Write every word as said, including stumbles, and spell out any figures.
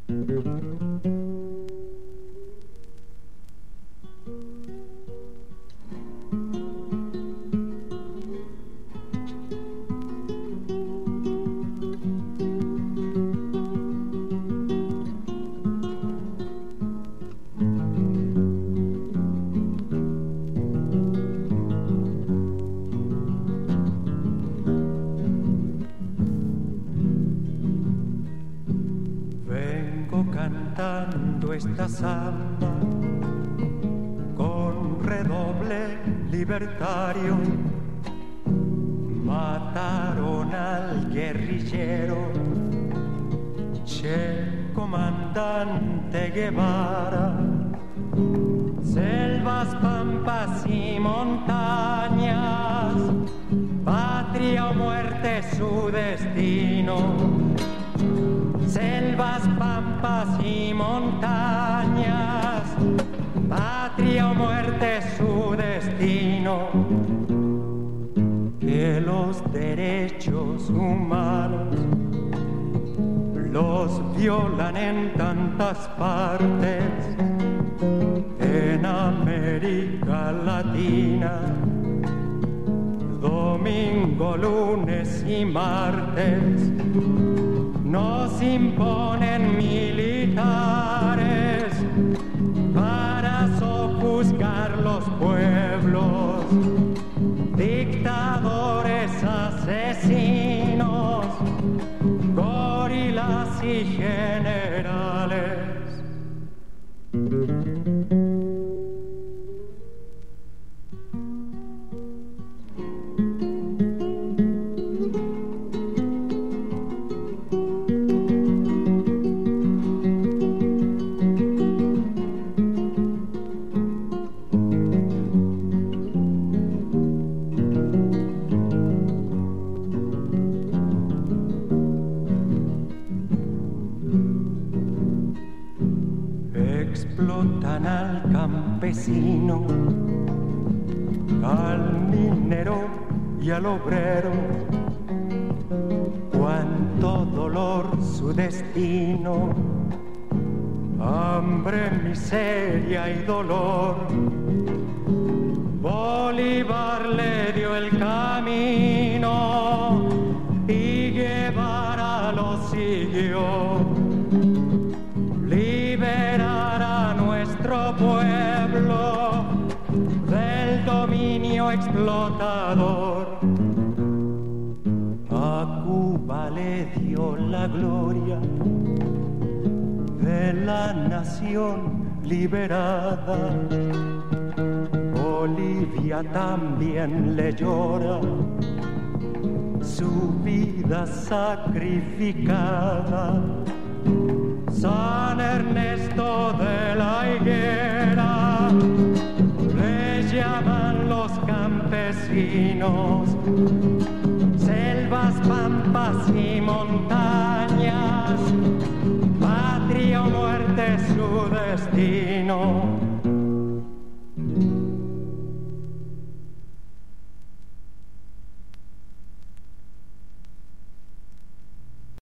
Cantando esta samba con redoble libertario, mataron al guerrillero Che comandante Guevara. Selvas, pampas y montañas, patria o muerte su destino. Selvas, pampas y montañas, patria o muerte su destino. Que los derechos humanos los violan en tantas partes, en América Latina, domingo, lunes y martes. Nos imponen militares para sojuzgar los pueblos, dictadores asesinos, gorilas y generales. Explotan al campesino, al minero y al obrero. Cuánto dolor su destino, hambre, miseria y dolor. Bolívar le dio el camino y Guevara lo siguió. Liberar a nuestro pueblo del dominio explotador. A Cuba le dio la gloria de la nación liberada. Bolivia también le llora su vida sacrificada. San Ernesto de la Higuera le llaman los campesinos. Selvas, pampas y montañas, patria o muerte su destino.